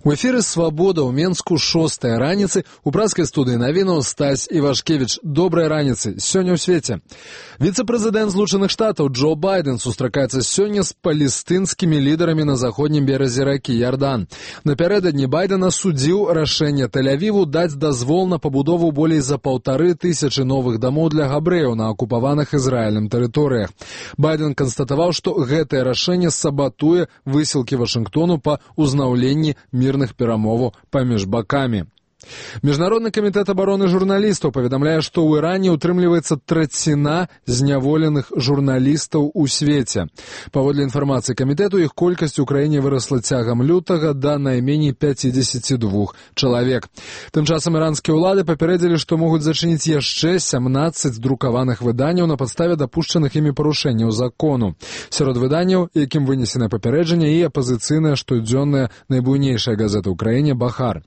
У эфіры «Свабода» ў Менску 6-я раніцы. У пражскай студыі навінаў Стась Івашкевіч. Добрай раніцы. Сёння ў свеце. Віцэ-прэзідэнт Злучаных Штатаў Джо Байден сустракаецца сёння з палестынскімі лідарамі на заходнім беразе ракі Ярдан. Напярэдадні Байден асудзіў рашэнне Тель-Авіву даць дазвол на пабудову болей за 1500 новых дамоў для габрэяў на акупаваных Ізраілем тэрыторыях. Байден канстатаваў, што гэтае рашэнне сабатуе высілкі Вашынгтону па ўзнаўленні мірных перамоваў паміж бакамі. Міжнародны камітэт абароны журналістаў паведамляе, што ў Іране ўтрымліваецца траціна зняволеных журналістаў у свеце. Паводле інфармацыі камітэту, іх колькасць у краіне вырасла цягам лютага да найменей 52 чалавек. Тым часам іранскія ўлады папярэдзілі, што могуць зачыніць яшчэ 17 друкаваных выданняў на падставе дапушчаных імі парушэнняў закону. Сярод выданняў, якім вынесена папярэджанне, і апазіцыйная штодзённая найбуйнейшая газета ў краіне «Бахар».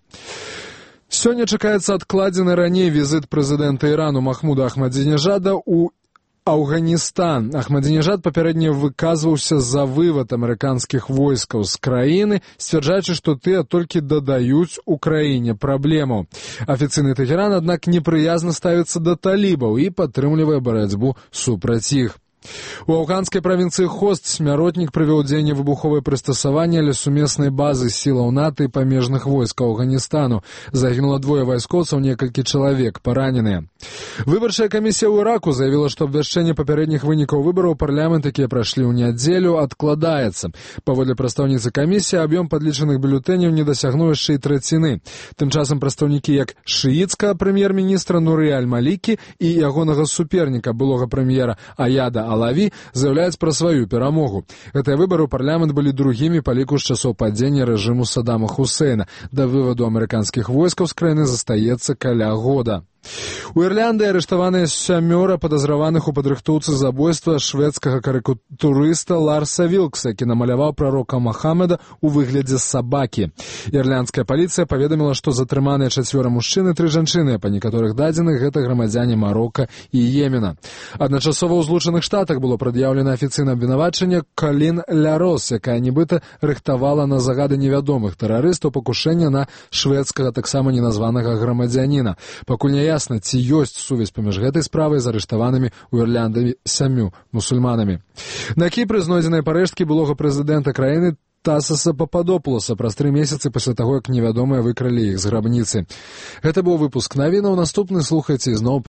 Сёння чакаецца адкладзены раней візіт прэзідэнта Ірану Махмуда Ахмадзінежада ў Афганістан. Ахмадзінежад папярэдне выказваўся за вывад амерыканскіх войскаў з краіны, сцвярджаючы, што тыя толькі дадаюць у краіне праблемаў. Афіцыйны Тэхеран, аднак, непрыязна ставіцца да талібаў і падтрымлівае барацьбу супраць іх. У афганскай правінцыі Хост смяротнік прывёў дзеянне выбуховае прыстасаванне ля сумеснай базы сілаў НАТО і памежных войскаў Афганістану. Загінула 2 вайскоўцаў, некалькі чалавек параненыя. Выбарчая камісія ў Іраку заявіла, што абвяшчэнне папярэдніх вынікаў выбараў парламент, якія прайшлі ў нядзелю, адкладаецца. Паводле прадстаўніцы камісіі, аб'ём падлічаных бюлетэняў не дасягнуў яшчэ і траціны. Тым часам прадстаўнікі як шыіцкага прэм'ер-міністра Нуры аль-Малікі і ягонага суперніка, былога прэм'ера Аяда Алаві, заяўляюць пра сваю перамогу. Гэтыя выбары ў парламент былі другімі па ліку з часоў падзення рэжыму Саддама Хусейна. Да вываду амерыканскіх войскаў з краіны застаецца каля года. У Ірландыі арыштаваныя 7 падазраваных у падрыхтоўцы забойства шведскага карыкатурыста Ларса Вілкса, які намаляваў прарока Махамеда ў выглядзе сабакі. Ірландская паліцыя паведаміла, што затрыманыя 4 мужчыны, 3 жанчыны, па некаторых дадзеных гэта грамадзяне Марока і Йемена. Адначасова ў Злучаных Штатах было прад'яўлена афіцыйнае абвінавачанне Колін Лярос, якая нібыта рыхтавала на загады невядомых тэрарыстаў пакушэнне на шведскага таксама неназванага грамадзяніна. Пакуль не ясна, ці ёсць сувязь паміж гэтай справай з арыштаванымі ў Ірландыі 7 мусульманамі. На Кіпры знойдзеныя парэшткі былога прэзідэнта краіны Тасаса Пападопуласа праз 3 месяцы пасля таго, як невядомыя выкралі іх з грабніцы. Гэта быў выпуск навінаў. Наступны слухайце ізноў